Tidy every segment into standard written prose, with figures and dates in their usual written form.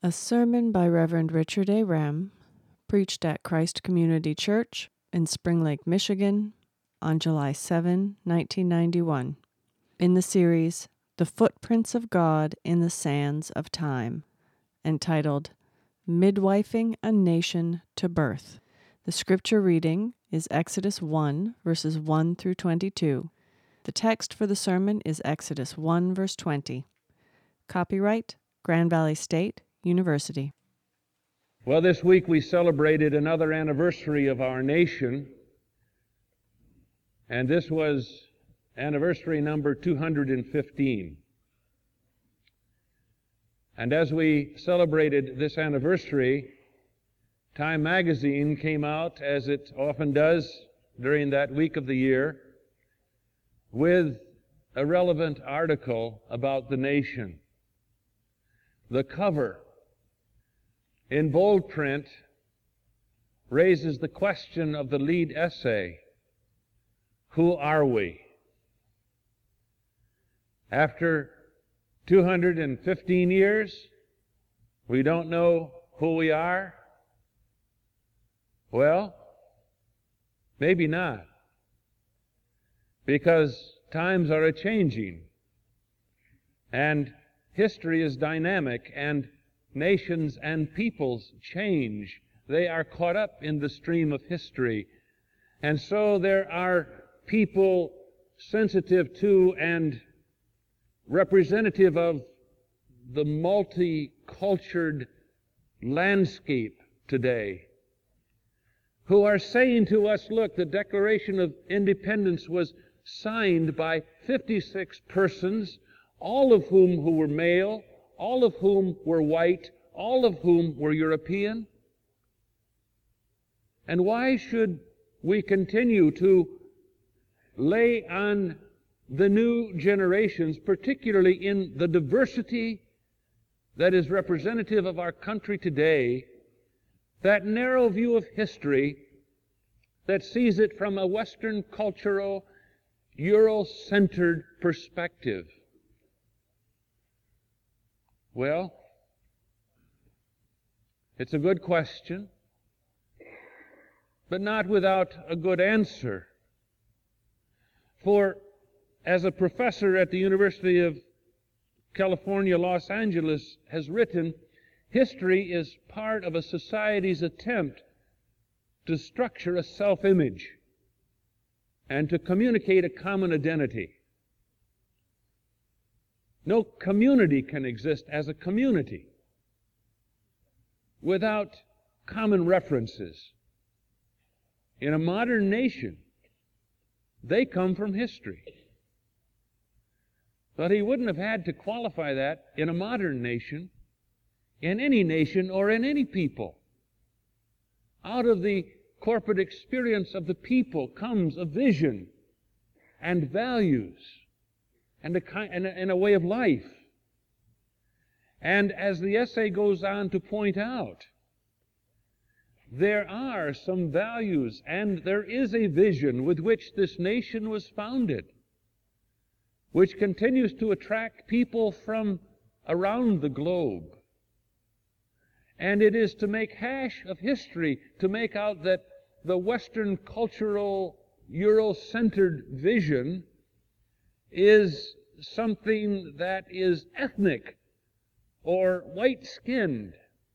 A sermon by Reverend Richard A. Rem, preached at Christ Community Church in Spring Lake, Michigan, on July 7, 1991, in the series The Footprints of God in the Sands of Time, entitled Midwifing a Nation to Birth. The scripture reading is Exodus 1, verses 1 through 22. The text for the sermon is Exodus 1, verse 20. Copyright, Grand Valley State University. Well, this week we celebrated another anniversary of our nation, and this was anniversary number 215. And as we celebrated this anniversary, Time magazine came out, as it often does during that week of the year, with a relevant article about the nation. The cover, in bold print, raises the question of the lead essay, who are we? After 215 years, we don't know who we are? Well, maybe not, because times are a-changing, and history is dynamic, and nations and peoples change. They are caught up in the stream of history. And so there are people sensitive to and representative of the multicultural landscape today who are saying to us, look, the Declaration of Independence was signed by 56 persons, all of whom who were male, all of whom were white, all of whom were European. And why should we continue to lay on the new generations, particularly in the diversity that is representative of our country today, that narrow view of history that sees it from a Western cultural, Euro-centered perspective? Well, it's a good question, but not without a good answer. For as a professor at the University of California, Los Angeles has written, history is part of a society's attempt to structure a self-image and to communicate a common identity. No community can exist as a community without common references. In a modern nation, they come from history. But he wouldn't have had to qualify that in a modern nation, in any nation, or in any people. Out of the corporate experience of the people comes a vision and values and a way of life. And as the essay goes on to point out, there are some values and there is a vision with which this nation was founded, which continues to attract people from around the globe. And it is to make hash of history, to make out that the Western cultural, Euro-centered vision is something that is ethnic or white-skinned.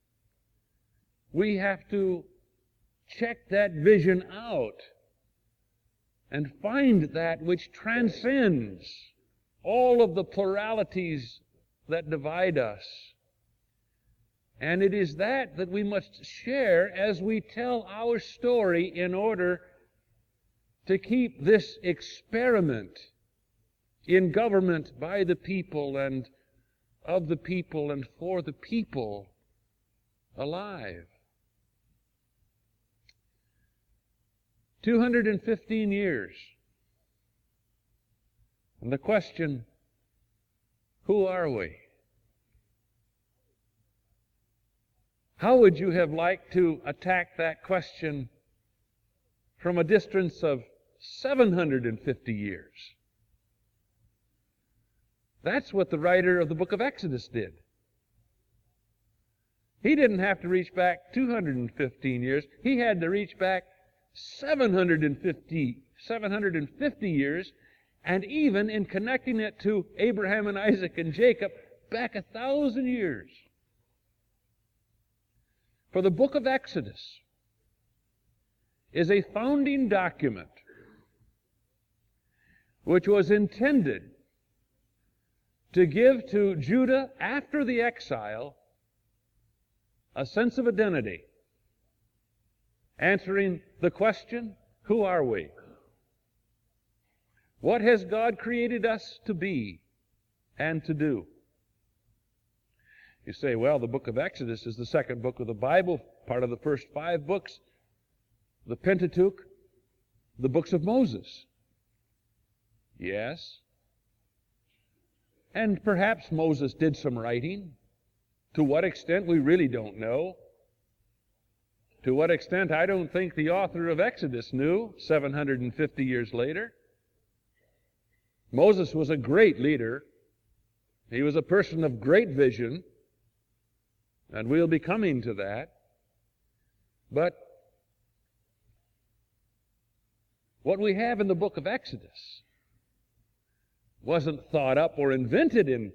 We have to check that vision out and find that which transcends all of the pluralities that divide us. And it is that we must share as we tell our story in order to keep this experiment in government by the people and of the people and for the people alive. 215 years. And the question, who are we? How would you have liked to attack that question from a distance of 750 years? That's what the writer of the book of Exodus did. He didn't have to reach back 215 years. He had to reach back 750 years, and even in connecting it to Abraham and Isaac and Jacob, back 1,000 years. For the book of Exodus is a founding document which was intended to give to Judah after the exile a sense of identity, answering the question, who are we? What has God created us to be and to do? You say, well, the book of Exodus is the second book of the Bible, part of the first 5 books, the Pentateuch, the books of Moses. Yes. And perhaps Moses did some writing. To what extent, we really don't know. To what extent, I don't think the author of Exodus knew 750 years later. Moses was a great leader. He was a person of great vision, and we'll be coming to that. But what we have in the book of Exodus wasn't thought up or invented in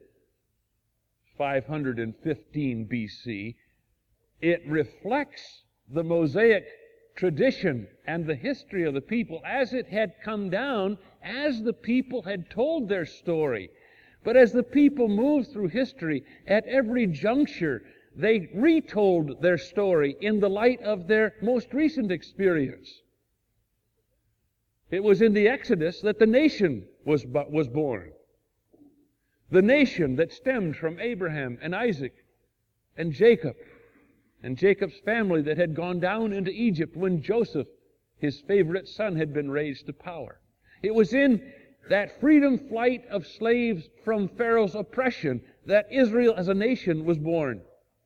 515 BC. It reflects the Mosaic tradition and the history of the people as it had come down, as the people had told their story. But as the people moved through history, at every juncture, they retold their story in the light of their most recent experience. It was in the Exodus that the nation was born. The nation that stemmed from Abraham and Isaac and Jacob's family that had gone down into Egypt when Joseph, his favorite son, had been raised to power. It was in that freedom flight of slaves from Pharaoh's oppression that Israel as a nation was born.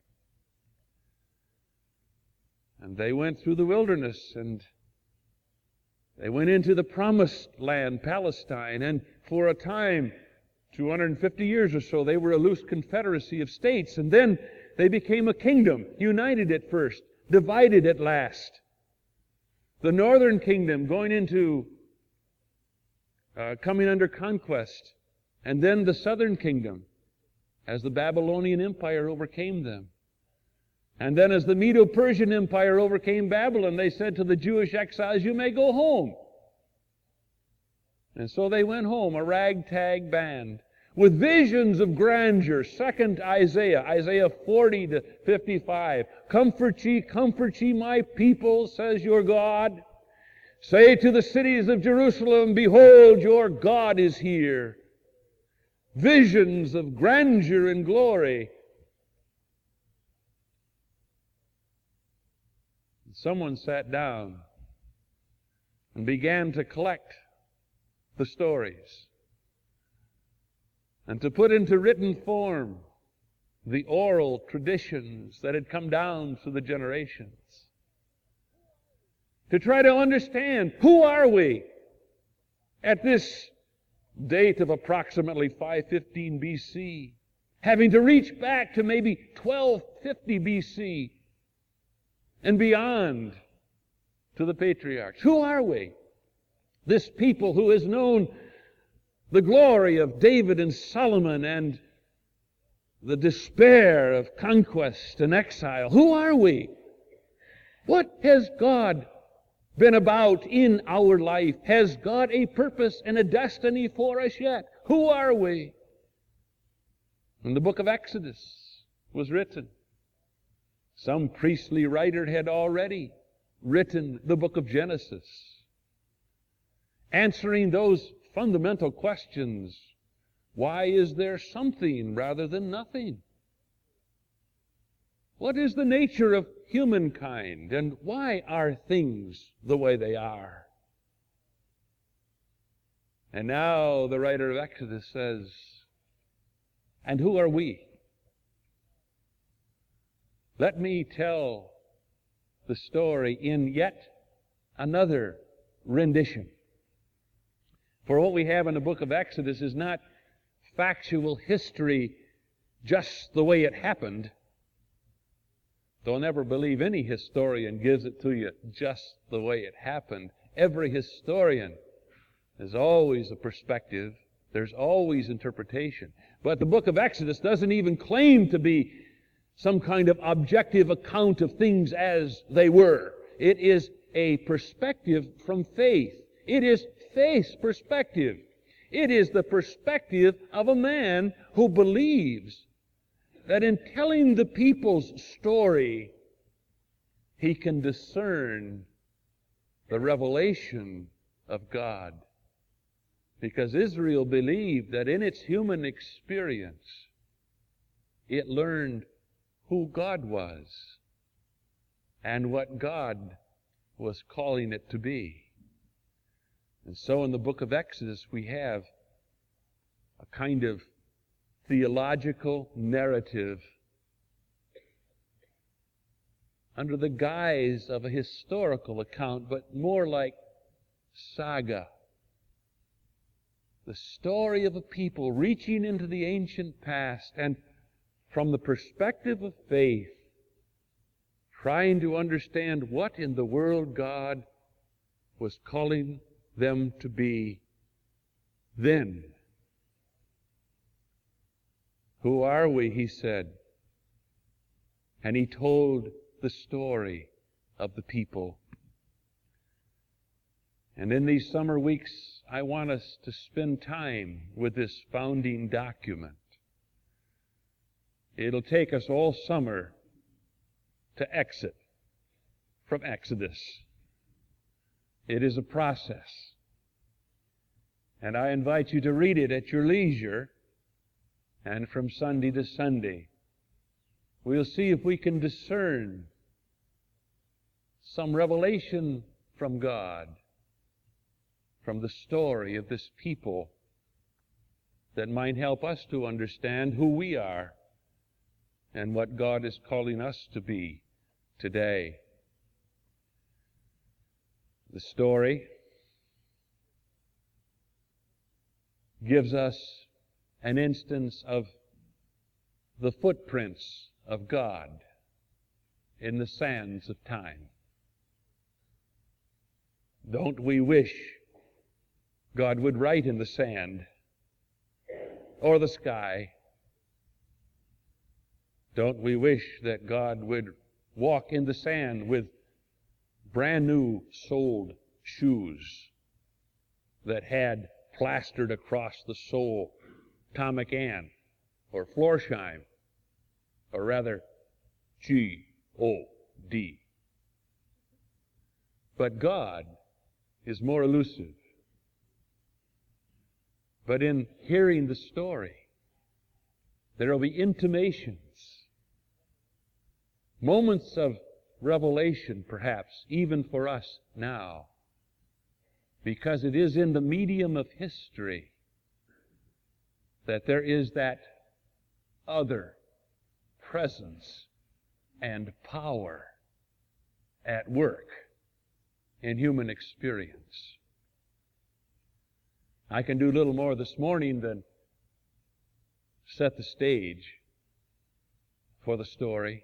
And they went through the wilderness, and they went into the promised land, Palestine, and for a time, 250 years or so, they were a loose confederacy of states, and then they became a kingdom, united at first, divided at last. The northern kingdom going into, coming under conquest, and then the southern kingdom as the Babylonian Empire overcame them. And then as the Medo-Persian Empire overcame Babylon, they said to the Jewish exiles, you may go home. And so they went home, a ragtag band, with visions of grandeur. Second Isaiah 40 to 55. Comfort ye my people, says your God. Say to the cities of Jerusalem, behold, your God is here. Visions of grandeur and glory. Someone sat down and began to collect the stories and to put into written form the oral traditions that had come down through the generations, to try to understand who are we at this date of approximately 515 BC, having to reach back to maybe 1250 BC and beyond to the patriarchs. Who are we? This people who has known the glory of David and Solomon and the despair of conquest and exile. Who are we? What has God been about in our life? Has God a purpose and a destiny for us yet? Who are we? And the book of Exodus was written. Some priestly writer had already written the book of Genesis, answering those fundamental questions. Why is there something rather than nothing? What is the nature of humankind, and why are things the way they are? And now the writer of Exodus says, and who are we? Let me tell the story in yet another rendition. For what we have in the book of Exodus is not factual history just the way it happened. Don't ever believe any historian gives it to you just the way it happened. Every historian is always a perspective. There's always interpretation. But the book of Exodus doesn't even claim to be some kind of objective account of things as they were. It is a perspective from faith. It is faith's perspective. It is the perspective of a man who believes that in telling the people's story, he can discern the revelation of God. Because Israel believed that in its human experience, it learned who God was and what God was calling it to be. And so in the book of Exodus, we have a kind of theological narrative under the guise of a historical account, but more like saga. The story of a people reaching into the ancient past and from the perspective of faith, trying to understand what in the world God was calling them to be then. Who are we, he said. And he told the story of the people. And in these summer weeks, I want us to spend time with this founding document. It'll take us all summer to exit from Exodus. It is a process. And I invite you to read it at your leisure and from Sunday to Sunday. We'll see if we can discern some revelation from God, from the story of this people, that might help us to understand who we are and what God is calling us to be today. The story gives us an instance of the footprints of God in the sands of time. Don't we wish God would write in the sand or the sky? Don't we wish that God would walk in the sand with brand new soled shoes that had plastered across the sole Tomic Ann or Florsheim, or rather G-O-D. But God is more elusive. But in hearing the story, there will be intimations, moments of revelation, perhaps, even for us now, because it is in the medium of history that there is that other presence and power at work in human experience. I can do little more this morning than set the stage for the story.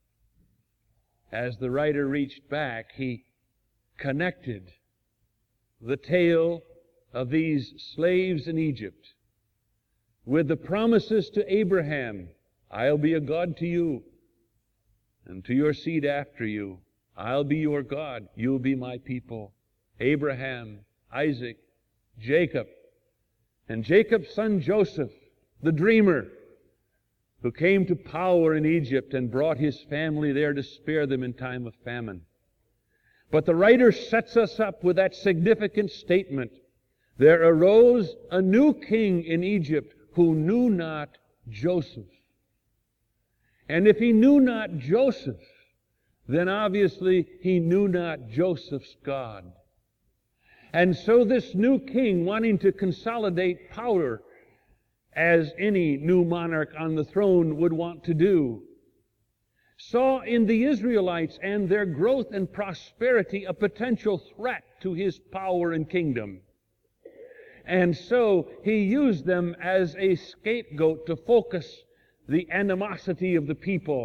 As the writer reached back, he connected the tale of these slaves in Egypt with the promises to Abraham, I'll be a God to you, and to your seed after you. I'll be your God, you'll be my people. Abraham, Isaac, Jacob, and Jacob's son Joseph, the dreamer, who came to power in Egypt and brought his family there to spare them in time of famine. But the writer sets us up with that significant statement. There arose a new king in Egypt who knew not Joseph. And if he knew not Joseph, then obviously he knew not Joseph's God. And so this new king, wanting to consolidate power, as any new monarch on the throne would want to do, saw in the Israelites and their growth and prosperity a potential threat to his power and kingdom. And so he used them as a scapegoat to focus the animosity of the people.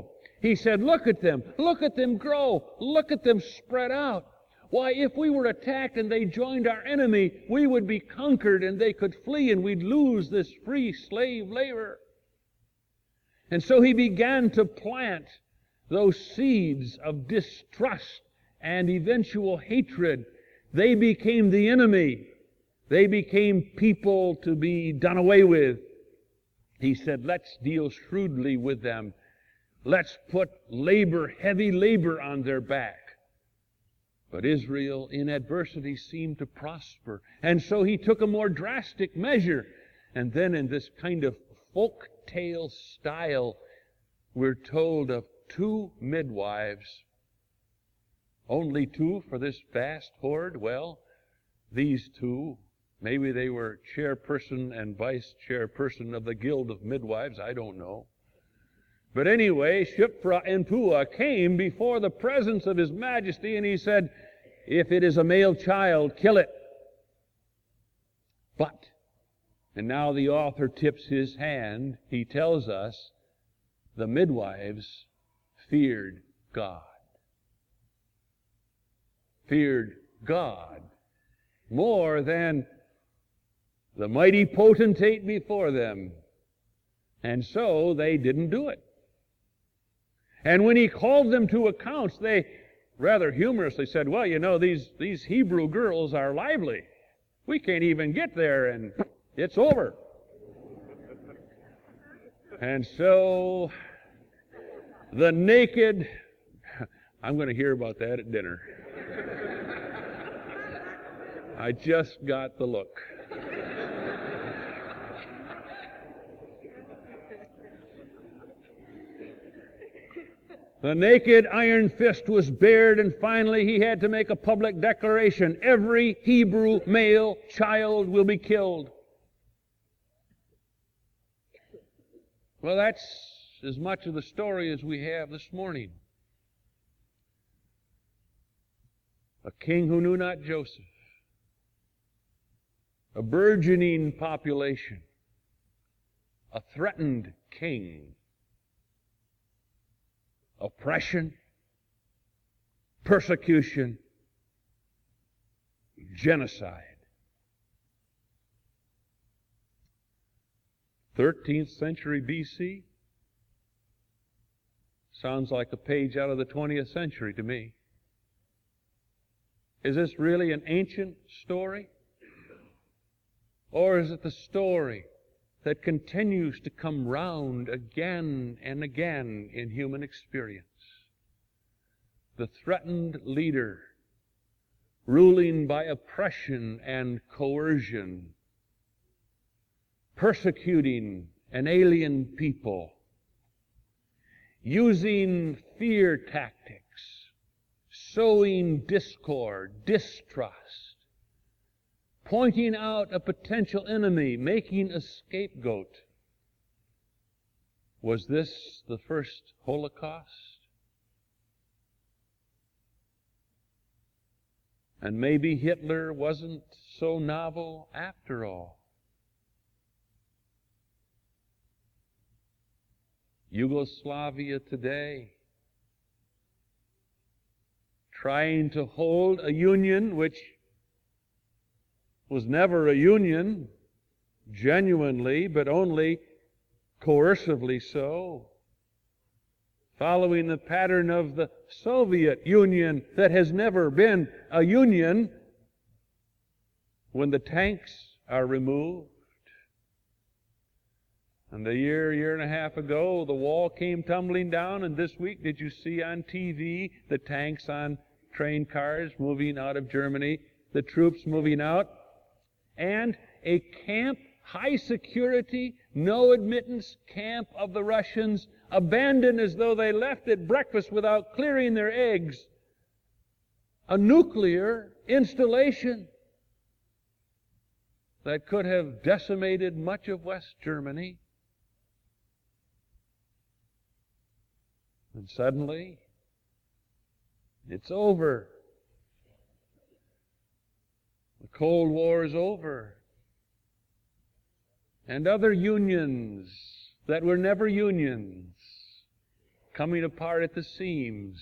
He said, look at them grow, look at them spread out. Why, if we were attacked and they joined our enemy, we would be conquered and they could flee and we'd lose this free slave labor. And so he began to plant those seeds of distrust and eventual hatred. They became the enemy. They became people to be done away with. He said, let's deal shrewdly with them. Let's put heavy labor on their back. But Israel in adversity seemed to prosper. And so he took a more drastic measure. And then in this kind of folk tale style, we're told of 2 midwives. Only 2 for this vast horde? Well, these 2, maybe they were chairperson and vice chairperson of the Guild of Midwives, I don't know. But anyway, Shiphrah and Puah came before the presence of His Majesty, and he said, if it is a male child, kill it. But, and now the author tips his hand, he tells us, the midwives feared God. Feared God more than the mighty potentate before them. And so they didn't do it. And when he called them to accounts, they rather humorously said, well, you know, these Hebrew girls are lively. We can't even get there, and it's over. And so the naked, I'm going to hear about that at dinner. I just got the look. The naked iron fist was bared, and finally he had to make a public declaration. Every Hebrew male child will be killed. Well, that's as much of the story as we have this morning. A king who knew not Joseph. A burgeoning population. A threatened king. Oppression, persecution, genocide. 13th century BC? Sounds like a page out of the 20th century to me. Is this really an ancient story? Or is it the story that continues to come round again and again in human experience? The threatened leader, ruling by oppression and coercion, persecuting an alien people, using fear tactics, sowing discord, distrust, pointing out a potential enemy, making a scapegoat. Was this the first Holocaust? And maybe Hitler wasn't so novel after all. Yugoslavia today, trying to hold a union which was never a union, genuinely, but only coercively so, following the pattern of the Soviet Union that has never been a union. When the tanks are removed, and a year and a half ago, the wall came tumbling down, and this week, did you see on TV the tanks on train cars moving out of Germany, the troops moving out? And a camp, high security, no admittance camp of the Russians, abandoned as though they left at breakfast without clearing their eggs. A nuclear installation that could have decimated much of West Germany. And suddenly, it's over. The Cold War is over. And other unions that were never unions coming apart at the seams.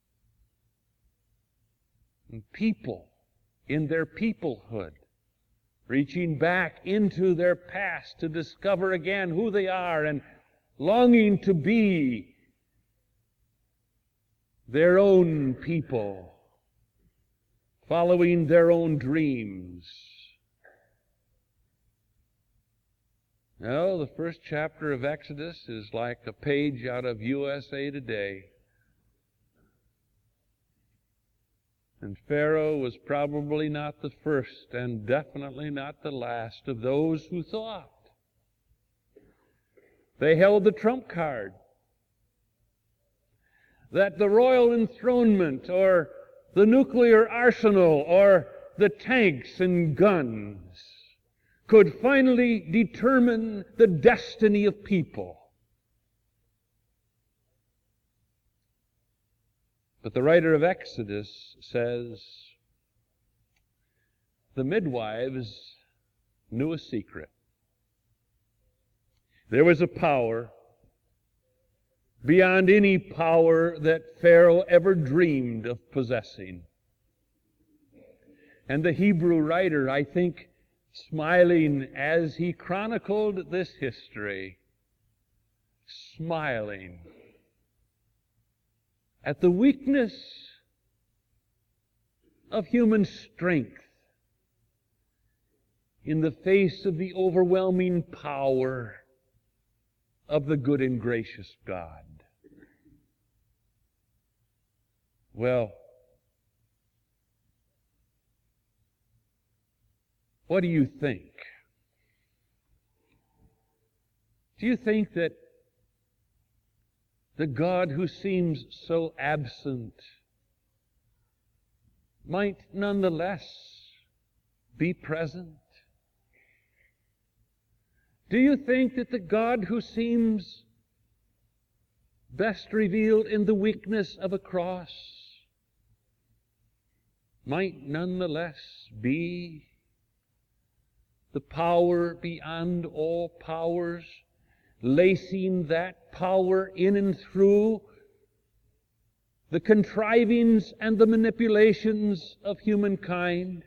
And people in their peoplehood reaching back into their past to discover again who they are and longing to be their own people, following their own dreams. Now, the first chapter of Exodus is like a page out of USA Today. And Pharaoh was probably not the first and definitely not the last of those who thought they held the trump card, that the royal enthronement or the nuclear arsenal or the tanks and guns could finally determine the destiny of people. But the writer of Exodus says the midwives knew a secret. There was a power beyond any power that Pharaoh ever dreamed of possessing. And the Hebrew writer, I think, smiling as he chronicled this history, smiling at the weakness of human strength in the face of the overwhelming power of the good and gracious God. Well, what do you think? Do you think that the God who seems so absent might nonetheless be present? Do you think that the God who seems best revealed in the weakness of a cross might nonetheless be the power beyond all powers, lacing that power in and through the contrivings and the manipulations of humankind,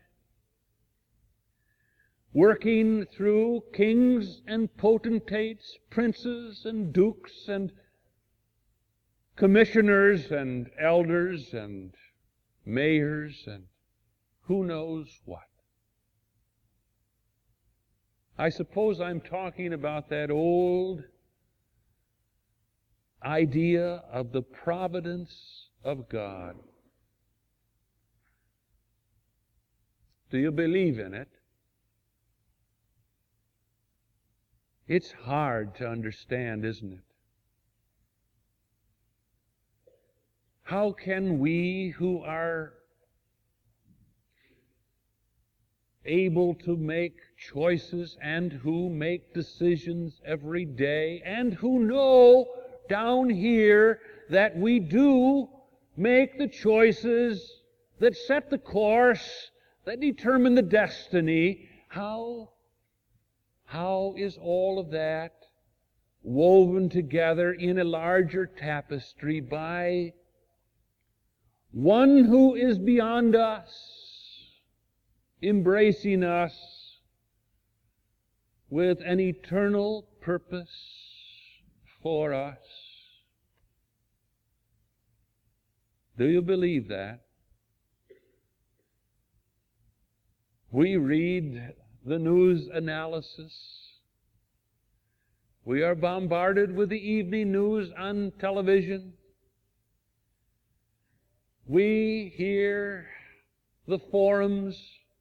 working through kings and potentates, princes and dukes and commissioners and elders and mayors and who knows what. I suppose I'm talking about that old idea of the providence of God. Do you believe in it? It's hard to understand, isn't it? How can we who are able to make choices and who make decisions every day and who know down here that we do make the choices that set the course, that determine the destiny, how is all of that woven together in a larger tapestry by one who is beyond us, embracing us with an eternal purpose for us? Do you believe that? We read the news analysis. We are bombarded with the evening news on television. We hear the forums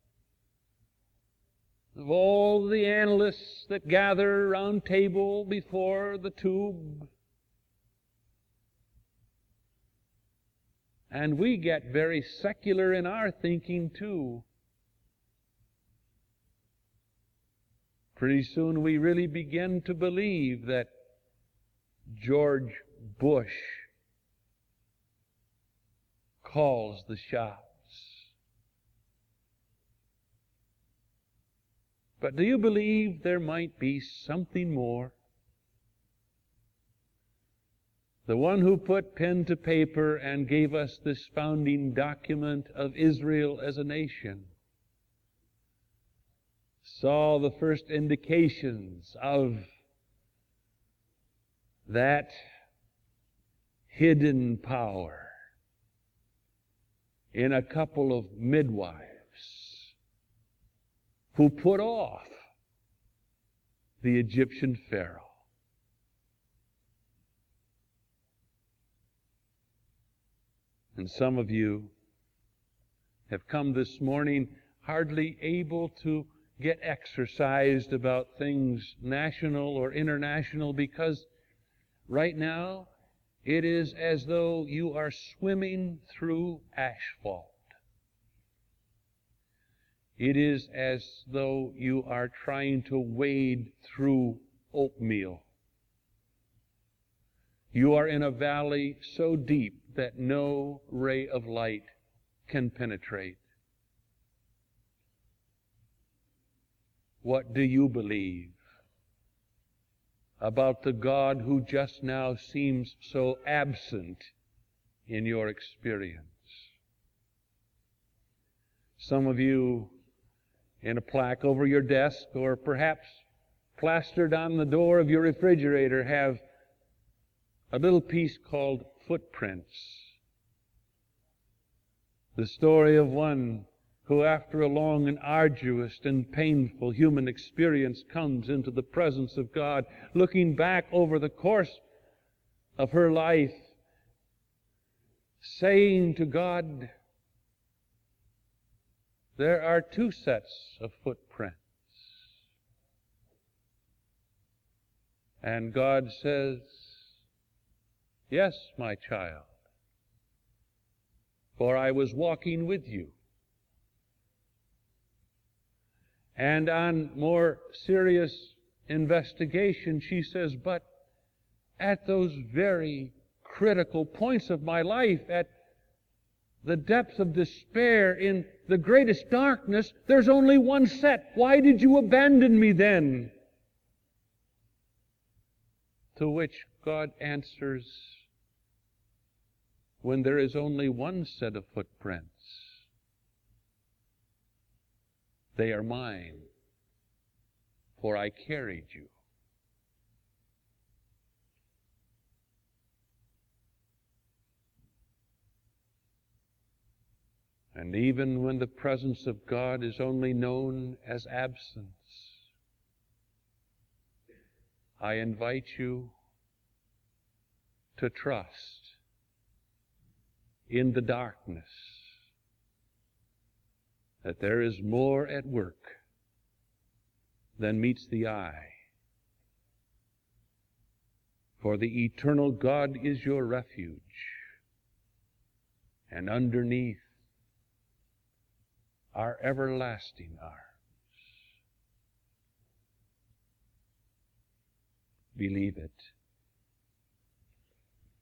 of all the analysts that gather round table before the tube. And we get very secular in our thinking too. Pretty soon we really begin to believe that George Bush calls the shots. But do you believe there might be something more? the one who put pen to paper and gave us this founding document of Israel as a nation, saw the first indications of that hidden power in a couple of midwives who put off the Egyptian Pharaoh. And some of you have come this morning hardly able to get exercised about things national or international, because right now it is as though you are swimming through asphalt. It is as though you are trying to wade through oatmeal. You are in a valley so deep that no ray of light can penetrate. What do you believe about the God who just now seems so absent in your experience? Some of you, in a plaque over your desk, or perhaps plastered on the door of your refrigerator, have a little piece called Footprints. The story of one who, after a long and arduous and painful human experience, comes into the presence of God, looking back over the course of her life, saying to God, there are two sets of footprints. And God says, yes, my child, for I was walking with you. And on more serious investigation, she says, but at those very critical points of my life, at the depth of despair, in the greatest darkness, there's only one set. Why did you abandon me then? To which God answers, when there is only one set of footprints, they are mine, for I carried you. And even when the presence of God is only known as absence, I invite you to trust in the darkness that there is more at work than meets the eye. For the eternal God is your refuge, and underneath are everlasting arms. Believe it.